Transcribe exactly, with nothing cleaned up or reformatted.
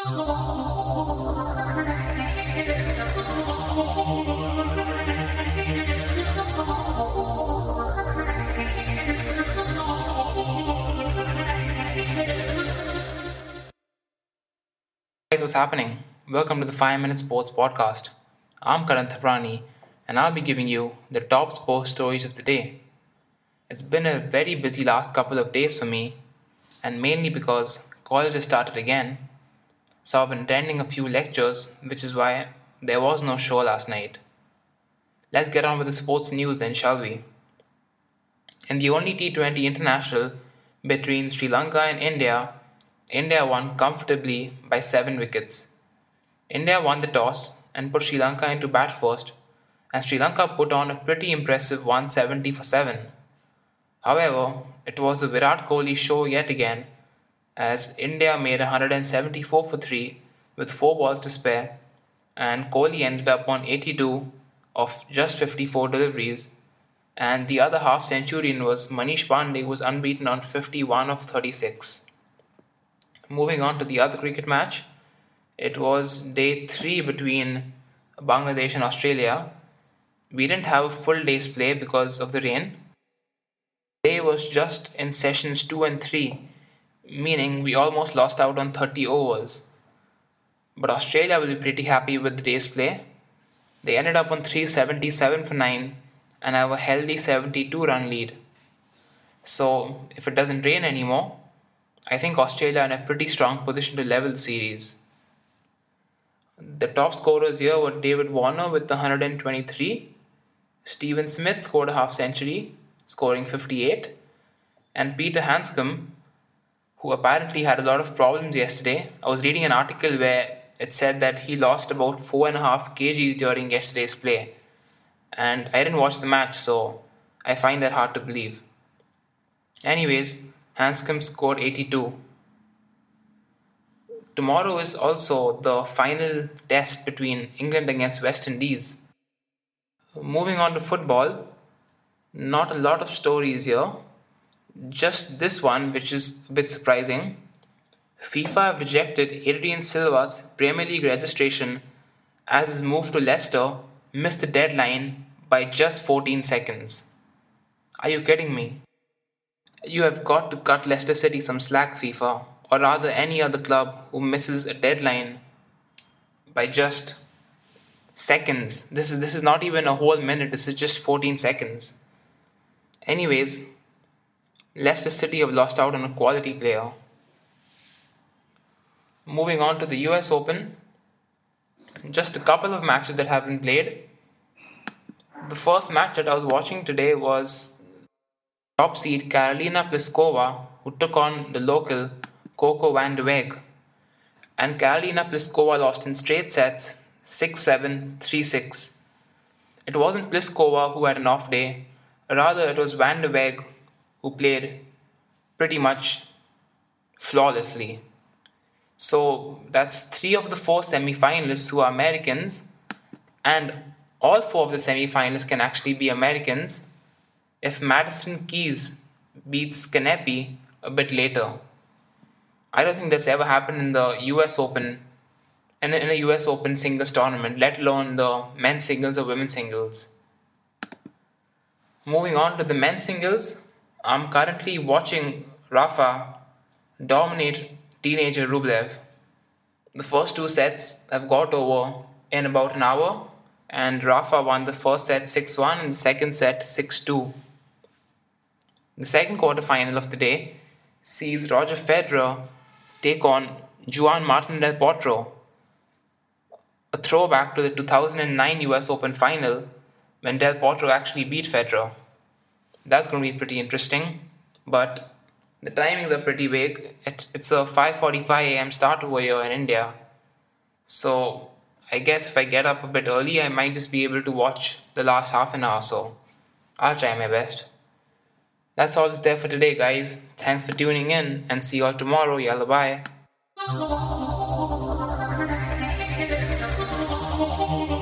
Guys, what's happening? Welcome to the five minute Sports Podcast. I'm Karan Thavrani, and I'll be giving you the top sports stories of the day. It's been a very busy last couple of days for me, and mainly because college has started again. So I've been attending a few lectures, which is why there was no show last night. Let's get on with the sports news then, shall we? In the only T twenty international between Sri Lanka and India, India won comfortably by seven wickets. India won the toss and put Sri Lanka into bat first, and Sri Lanka put on a pretty impressive one seventy for seven. However, it was the Virat Kohli show yet again, as India made one seventy-four for three with four balls to spare, and Kohli ended up on eighty-two of just fifty-four deliveries, and the other half centurion was Manish Pandey, who was unbeaten on fifty-one of thirty-six. Moving on to the other cricket match, it was day three between Bangladesh and Australia. We didn't have a full day's play because of the rain. The day was just in sessions two and three, meaning we almost lost out on thirty overs. But Australia will be pretty happy with the day's play. They ended up on three seventy-seven for nine and have a healthy seventy-two run lead. So, if it doesn't rain anymore, I think Australia are in a pretty strong position to level the series. The top scorers here were David Warner with one twenty-three, Stephen Smith scored a half century, scoring fifty-eight, and Peter Hanscom, who apparently had a lot of problems yesterday. I was reading an article where it said that he lost about four and a half kgs during yesterday's play, and I didn't watch the match, so I find that hard to believe. Anyways, Hanscom scored eighty-two. Tomorrow is also the final test between England against West Indies. Moving on to football, not a lot of stories here. Just this one, which is a bit surprising. FIFA have rejected Adrian Silva's Premier League registration as his move to Leicester missed the deadline by just fourteen seconds. Are you kidding me? You have got to cut Leicester City some slack, FIFA, or rather any other club who misses a deadline by just seconds. This is this is not even a whole minute, this is just fourteen seconds. Anyways, Leicester City have lost out on a quality player. Moving on to the U S Open, just a couple of matches that have been played. The first match that I was watching today was top seed Karolina Pliskova, who took on the local Coco van de Weg. And Karolina Pliskova lost in straight sets, six seven, three six. It wasn't Pliskova who had an off day, rather it was van de Weg who played pretty much flawlessly. So that's three of the four semi-finalists who are Americans, and all four of the semi-finalists can actually be Americans if Madison Keys beats Kanepi a bit later. I don't think that's ever happened in the U S Open, in the, in the U S Open singles tournament, let alone the men's singles or women's singles. Moving on to the men's singles, I'm currently watching Rafa dominate teenager Rublev. The first two sets have got over in about an hour, and Rafa won the first set six one and the second set six two. The second quarterfinal of the day sees Roger Federer take on Juan Martin Del Potro, a throwback to the two thousand nine U S Open final when Del Potro actually beat Federer. That's going to be pretty interesting, but the timings are pretty vague. It, it's a five forty-five a.m. start over here in India, so I guess if I get up a bit early, I might just be able to watch the last half an hour or so. I'll try my best. That's all that's there for today, guys. Thanks for tuning in, and see you all tomorrow. Yalla bye.